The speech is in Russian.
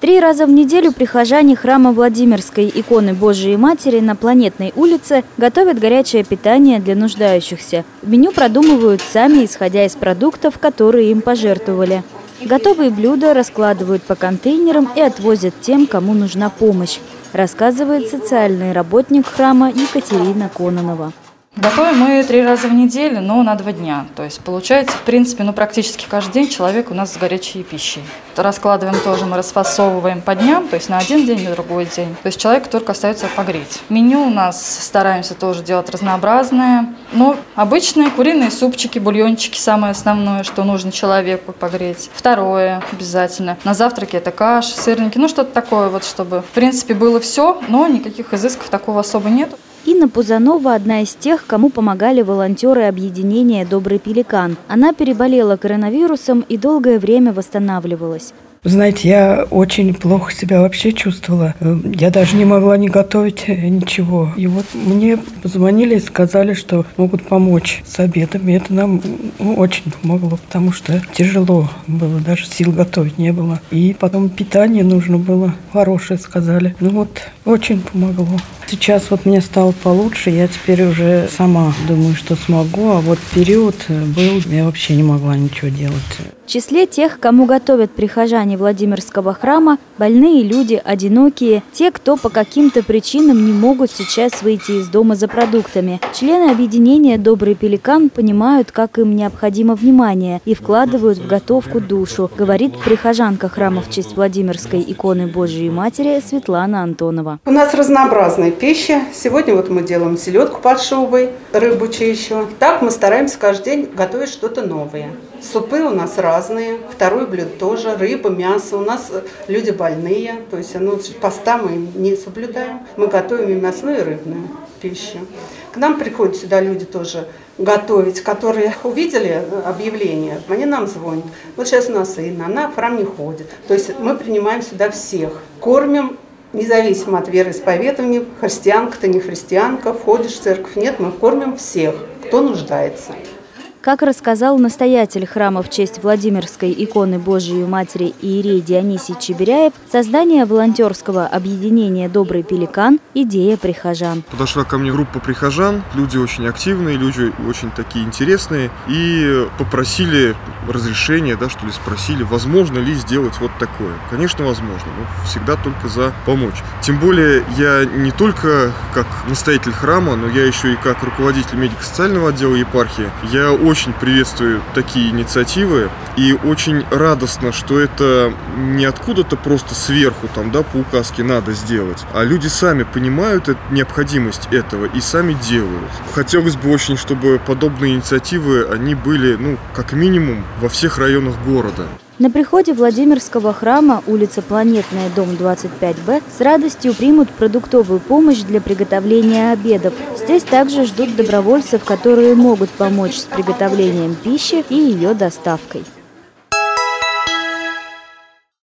3 раза в неделю прихожане храма Владимирской иконы Божией Матери на Планетной улице готовят горячее питание для нуждающихся. Меню продумывают сами, исходя из продуктов, которые им пожертвовали. Готовые блюда раскладывают по контейнерам и отвозят тем, кому нужна помощь, рассказывает социальный работник храма Екатерина Кононова. Готовим мы 3 раза в неделю, но на 2 дня. То есть получается, в принципе, практически каждый день человек у нас с горячей пищей. Раскладываем тоже, мы расфасовываем по дням, то есть на один день, на другой день. То есть человек только остается погреть. Меню у нас стараемся тоже делать разнообразное. Но обычные куриные супчики, бульончики, самое основное, что нужно человеку погреть. Второе обязательно. На завтраке это каши, сырники, что-то такое вот, чтобы, в принципе, было все, но никаких изысков такого особо нет. Инна Пузанова – одна из тех, кому помогали волонтеры объединения «Добрый пеликан». Она переболела коронавирусом и долгое время восстанавливалась. Знаете, я очень плохо себя вообще чувствовала. Я даже не могла не готовить ничего. И вот мне позвонили и сказали, что могут помочь с обедом. И это нам очень помогло, потому что тяжело было, даже сил готовить не было. И потом питание нужно было хорошее, сказали. Очень помогло. Сейчас мне стало получше, я теперь уже сама думаю, что смогу. А вот период был, я вообще не могла ничего делать. В числе тех, кому готовят прихожане Владимирского храма, больные люди, одинокие, те, кто по каким-то причинам не могут сейчас выйти из дома за продуктами. Члены объединения «Добрый пеликан» понимают, как им необходимо внимание и вкладывают в готовку душу, говорит прихожанка храма в честь Владимирской иконы Божией Матери Светлана Антонова. У нас разнообразная пища. Сегодня мы делаем селедку под шубой, рыбу чищу. Так мы стараемся каждый день готовить что-то новое. Супы у нас разные, второе блюдо тоже, рыба, мясо. У нас люди больные, то есть поста мы не соблюдаем. Мы готовим и мясную, и рыбную пищу. К нам приходят сюда люди тоже готовить, которые увидели объявление, они нам звонят. Вот сейчас у нас Инна, она в храм не ходит. То есть мы принимаем сюда всех, кормим. Независимо от вероисповедания, христианка ты, не христианка, входишь в церковь, нет, мы кормим всех, кто нуждается. Как рассказал настоятель храма в честь Владимирской иконы Божией Матери иерей Дионисий Чебиряев, создание волонтерского объединения «Добрый пеликан» – идея прихожан. Подошла ко мне группа прихожан, люди очень активные, люди очень такие интересные, и попросили разрешения, спросили, возможно ли сделать вот такое. Конечно, возможно, но всегда только за помочь. Тем более я не только как настоятель храма, но я еще и как руководитель медико-социального отдела епархии. Я очень приветствую такие инициативы и очень радостно, что это не откуда-то просто сверху по указке надо сделать, а люди сами понимают необходимость этого и сами делают. Хотелось бы очень, чтобы подобные инициативы, они были, как минимум, во всех районах города. На приходе Владимирского храма, улица Планетная, дом 25Б, с радостью примут продуктовую помощь для приготовления обедов. Здесь также ждут добровольцев, которые могут помочь с приготовлением пищи и ее доставкой.